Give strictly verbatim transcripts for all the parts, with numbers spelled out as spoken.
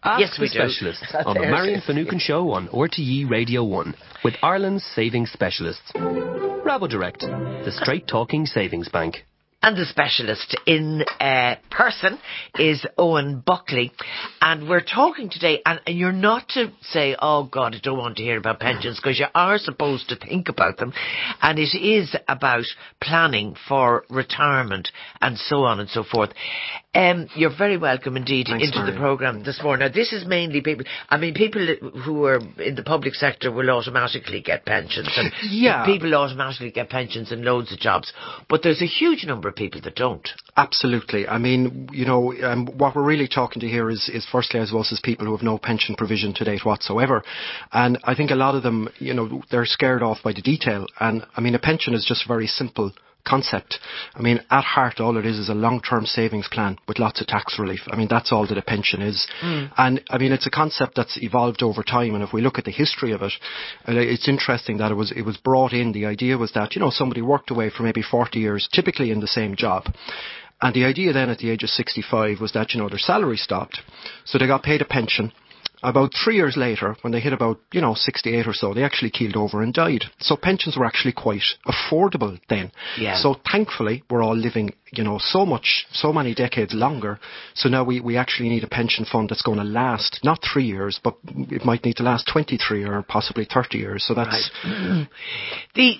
Ask yes, the we Specialist do. on the Marion Finucane Show on R T E Radio one with Ireland's savings specialists. Rabodirect, the straight-talking savings bank. And the specialist in uh, person is Owen Buckley. And we're talking today, and, and you're not to say, oh God, I don't want to hear about pensions, because you are supposed to think about them. And it is about planning for retirement and so on and so forth. Um, you're very welcome indeed Thanks, into Marion. the programme this morning. Now, this is mainly people, I mean, people who are in the public sector will automatically get pensions. And yeah. people automatically get pensions in loads of jobs. But there's a huge number of people that don't. Absolutely. I mean, you know, um, what we're really talking to here is, is firstly, I suppose, is people who have no pension provision to date whatsoever. And I think a lot of them, you know, they're scared off by the detail. And I mean, a pension is just very simple concept. I mean, at heart, all it is is a long-term savings plan with lots of tax relief. I mean, that's all that a pension is. Mm. And I mean, it's a concept that's evolved over time. And if we look at the history of it, it's interesting that it was it was brought in. The idea was that, you know, somebody worked away for maybe forty years, typically in the same job. And the idea then at the age of sixty-five was that, you know, their salary stopped. So they got paid a pension. About three years later, when they hit about, you know, sixty-eight or so, they actually keeled over and died. So pensions were actually quite affordable then. Yeah. So thankfully, we're all living, you know, so much, so many decades longer. So now we, we actually need a pension fund that's going to last, not three years, but it might need to last twenty-three or possibly thirty years. So that's... Right. the...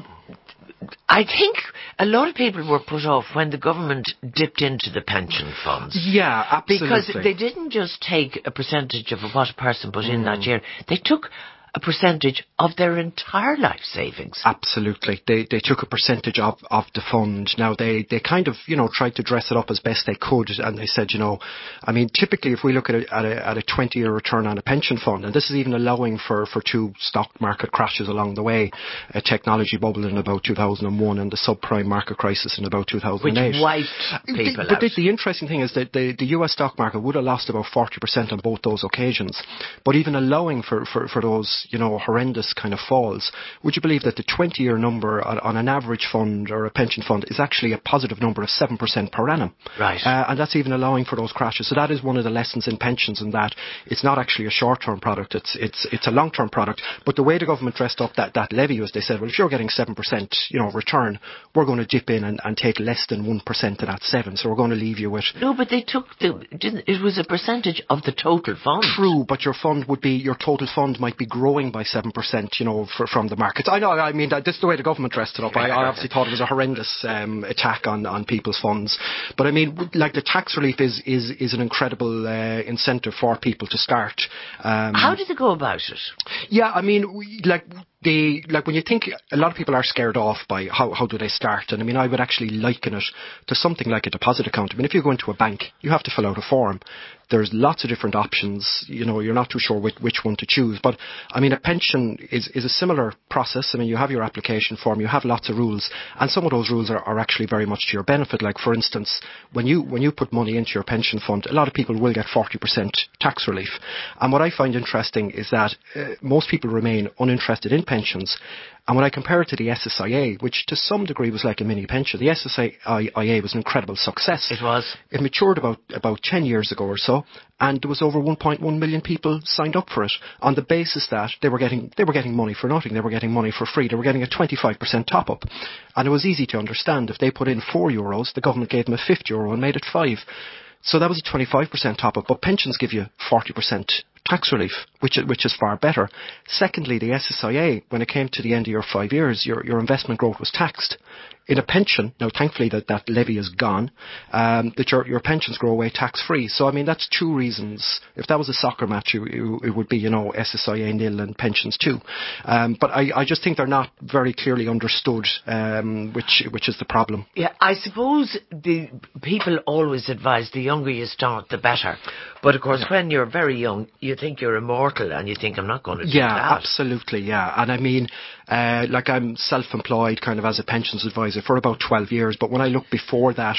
I think a lot of people were put off when the government dipped into the pension funds. Yeah, absolutely. Because they didn't just take a percentage of what a person put in mm. that year. They took a percentage of their entire life savings. Absolutely. They they took a percentage of, of the fund. Now, they, they kind of, you know, tried to dress it up as best they could. And they said, you know, I mean, typically if we look at a, at a, at a twenty-year return on a pension fund, and this is even allowing for, for two stock market crashes along the way, a technology bubble in about two thousand one and the subprime market crisis in about two thousand eight. Which wiped people the, But out. the, the interesting thing is that the, the U S stock market would have lost about forty percent on both those occasions. But even allowing for, for, for those, you know, horrendous kind of falls, would you believe that the twenty-year number on, on an average fund or a pension fund is actually a positive number of seven percent per annum? Right. Uh, and that's even allowing for those crashes. So that is one of the lessons in pensions, in that it's not actually a short-term product, it's it's it's a long-term product. But the way the government dressed up that, that levy was, they said, well, if you're getting seven percent, you know, return, we're going to dip in and, and take less than one percent of that seven. So we're going to leave you with... No, but they took the... Didn't, it was a percentage of the total fund. True, but your fund would be... Your total fund might be growing by seven percent, you know, for, from the markets. I know, I mean, that, this is the way the government dressed it up. I, I obviously thought it was a horrendous um, attack on, on people's funds. But I mean, like, the tax relief is, is, is an incredible uh, incentive for people to start. Um, How did they go about it? Yeah, I mean, we, like... They, like when you think, a lot of people are scared off by how, how do they start, and I mean, I would actually liken it to something like a deposit account. I mean, if you go into a bank, you have to fill out a form. There's lots of different options, you know, you're not too sure which, which one to choose. But I mean, a pension is, is a similar process. I mean, you have your application form, you have lots of rules, and some of those rules are, are actually very much to your benefit. Like, for instance, when you when you put money into your pension fund, a lot of people will get forty percent tax relief. And what I find interesting is that uh, most people remain uninterested in pensions. And when I compare it to the S S I A, which to some degree was like a mini pension, the S S I A was an incredible success. It was. It matured about, about ten years ago or so, and there was over one point one million people signed up for it on the basis that they were getting they were getting money for nothing. They were getting money for free. They were getting a twenty-five percent top up. And it was easy to understand. If they put in four euros, the government gave them a fifty euro and made it five. So that was a twenty-five percent top up. But pensions give you forty percent tax relief, which which is far better. Secondly, the S S I A, when it came to the end of your five years, your, your investment growth was taxed. In a pension, now thankfully that, that levy is gone, um, that your, your pensions grow away tax-free. So, I mean, that's two reasons. If that was a soccer match, it, it would be, you know, S S I A nil and pensions too. Um, but I, I just think they're not very clearly understood, um, which which is the problem. Yeah, I suppose the people always advise the younger you start, the better. But, of course, yeah. when you're very young, you think you're immortal and you think, I'm not going to do yeah, that. Yeah, absolutely, yeah. And I mean, uh, like I'm self-employed kind of as a pensions advisor for about twelve years. But when I look before that,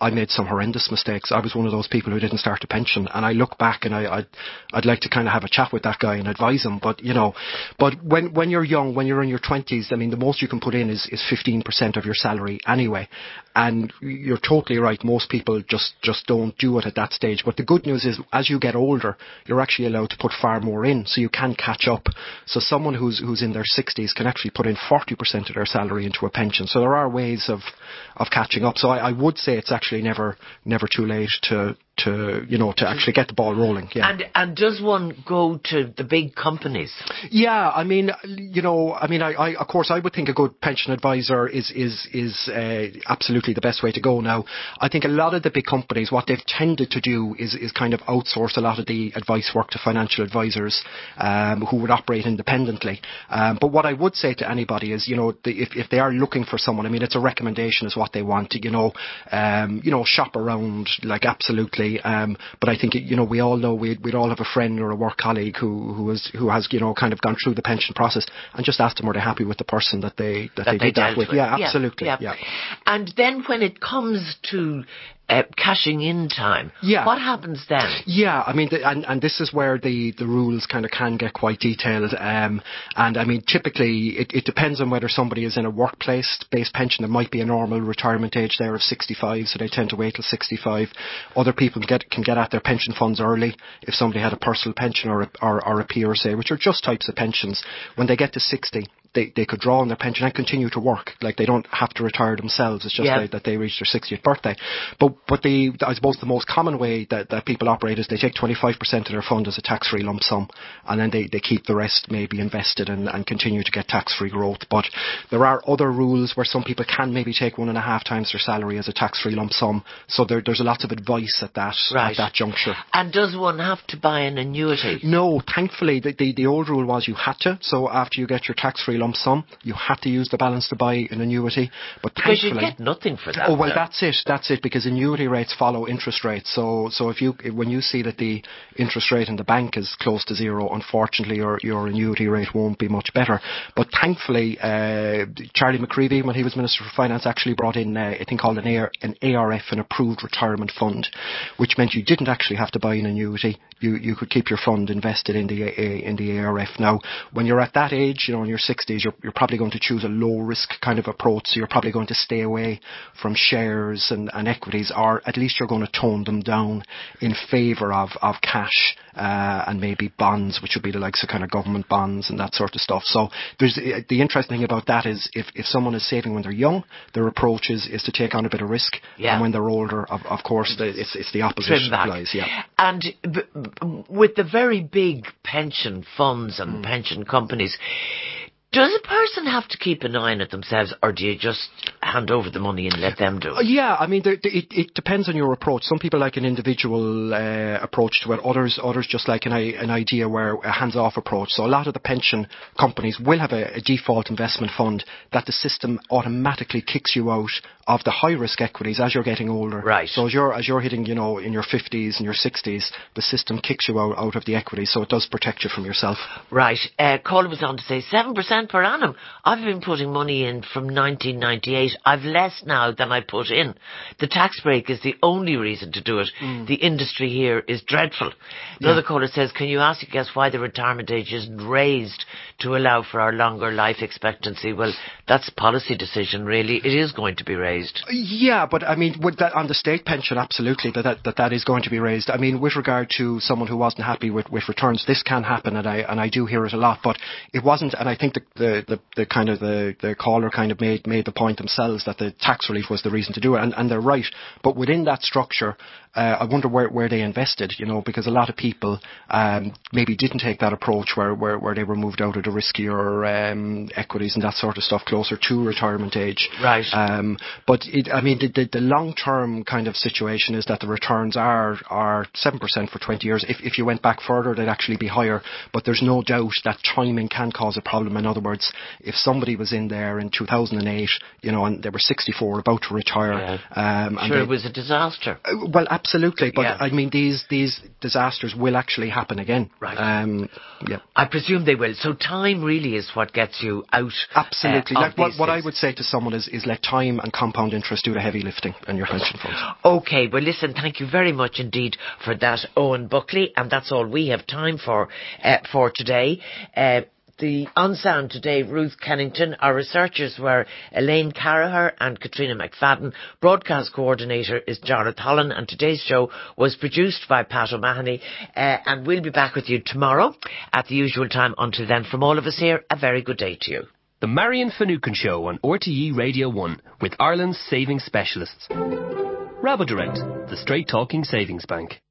I made some horrendous mistakes. I was one of those people who didn't start a pension, and I look back and I, I'd, I'd like to kind of have a chat with that guy and advise him. But you know, but when when you're young, when you're in your twenties, I mean, the most you can put in is is fifteen percent of your salary anyway. And you're totally right. Most people just just don't do it at that stage. But the good news is, as you get older, you're actually allowed to put far more in, so you can catch up. So someone who's who's in their sixties can actually put in forty percent of their salary into a pension. So there are ways of of catching up. So I, I would say it's actually never never too late to to you know to actually get the ball rolling. Yeah. And and does one go to the big companies? Yeah, I mean, you know, I mean, I, I of course I would think a good pension advisor is is is uh, absolutely the best way to go. Now, I think a lot of the big companies, what they've tended to do is is kind of outsource a lot of the advice work to financial advisors um, who would operate independently. Um, but what I would say to anybody is, you know, the, if if they are looking for someone, I mean, it's a recommendation is what they want. You know, um, you know, shop around, like absolutely. Um, but I think, you know, we all know we'd, we'd all have a friend or a work colleague who who has who has you know kind of gone through the pension process, and just ask them were they happy with the person that they that, that they, they did that with. with. Yeah, absolutely. Yeah, yeah. yeah. And then when it comes to uh, cashing in time, yeah. what happens then? Yeah, I mean, the, and and this is where the the rules kind of can get quite detailed. Um, and I mean, typically it, it depends on whether somebody is in a workplace-based pension. There might be a normal retirement age there of sixty-five, so they tend to wait till sixty-five. Other people get can get at their pension funds early if somebody had a personal pension or a, or, or a P R S A, which are just types of pensions. When they get to sixty, they they could draw on their pension and continue to work. Like, they don't have to retire themselves. It's just yeah. they, that they reach their sixtieth birthday. But but the I suppose the most common way that, that people operate is they take twenty-five percent of their fund as a tax-free lump sum, and then they, they keep the rest maybe invested and, and continue to get tax-free growth. But there are other rules where some people can maybe take one and a half times their salary as a tax-free lump sum. So there, there's a lot of advice at that right. at that juncture. And does one have to buy an annuity? No, thankfully the, the the old rule was you had to. So after you get your tax-free lump sum, you had to use the balance to buy an annuity. But because you thankfully, get nothing for that. Oh well, though. that's it. That's it. Because annuity rates follow interest rates. So so if you when you see that the interest rate in the bank is close to zero, unfortunately your your annuity rate won't be much better. But thankfully, uh, Charlie McCreevy, when he was Minister for Finance, actually brought in uh, a thing called an, A- an A R F, an approved retirement fund, which meant you didn't actually have to buy an annuity. You you could keep your fund invested in the A- in the A R F. Now, when you're at that age, you know, in your sixties, you're you're probably going to choose a low risk kind of approach. So you're probably going to stay away from shares and, and equities, or at least you're going to tone them down in favour of, of cash uh, and maybe bonds, which would be the likes of kind of government bonds and that sort of stuff. So there's the interesting thing about that is if, if someone is saving when they're young, their approach is, is to take on a bit of risk, yeah. and when they're older, of, of course, the, it's it's the opposite applies. Yeah. And b- b- with the very big pension funds and mm. pension companies, does a person have to keep an eye on it themselves, or do you just hand over the money and let them do it? Uh, yeah, I mean, there, it, it depends on your approach. Some people like an individual uh, approach to it. Others, others just like an, an idea where a hands-off approach. So a lot of the pension companies will have a, a default investment fund that the system automatically kicks you out of the high-risk equities as you're getting older. Right. So as you're as you're hitting, you know, in your fifties and your sixties, the system kicks you out, out of the equities. So it does protect you from yourself. Right. Uh, Caller was on to say seven percent per annum. I've been putting money in from nineteen ninety-eight. I've less now than I put in. The tax break is the only reason to do it. Mm. The industry here is dreadful. Another yeah. caller says, can you ask your guest why the retirement age isn't raised to allow for our longer life expectancy? Well, that's a policy decision, really. It is going to be raised. Yeah, but I mean, with that, on the state pension, absolutely, that, that that that is going to be raised. I mean, with regard to someone who wasn't happy with, with returns, this can happen, and I and I do hear it a lot. But it wasn't, and I think the the, the, the kind of the, the caller kind of made made the point themselves that the tax relief was the reason to do it, and, and they're right. But within that structure, uh, I wonder where, where they invested, you know, because a lot of people um, maybe didn't take that approach where, where, where they were moved out of the riskier um, equities and that sort of stuff closer to retirement age. Right. Um, but it, I mean, the, the, the long-term kind of situation is that the returns are are seven percent for twenty years. If if you went back further, they'd actually be higher. But there's no doubt that timing can cause a problem. In other words, if somebody was in there in two thousand eight, you know, and they were sixty-four, about to retire, yeah. um, and sure, they, it was a disaster. Uh, well, ab- Absolutely, but Yeah. I mean, these these disasters will actually happen again. Right. Um, yeah. I presume they will. So time really is what gets you out. Absolutely. Uh, like of what, these what I things. would say to someone is, is let time and compound interest do the heavy lifting on your pension funds. Okay, well listen, thank you very much indeed for that, Owen Buckley, and that's all we have time for uh, for today. Uh, The on sound today, Ruth Kennington. Our researchers were Elaine Carraher and Katrina McFadden. Broadcast coordinator is Jarrett Holland, and today's show was produced by Pat O'Mahony. Uh, and we'll be back with you tomorrow at the usual time. Until then, from all of us here, a very good day to you. The Marion Finucane Show on R T E Radio one with Ireland's savings specialists. Rabodirect, the straight talking savings bank.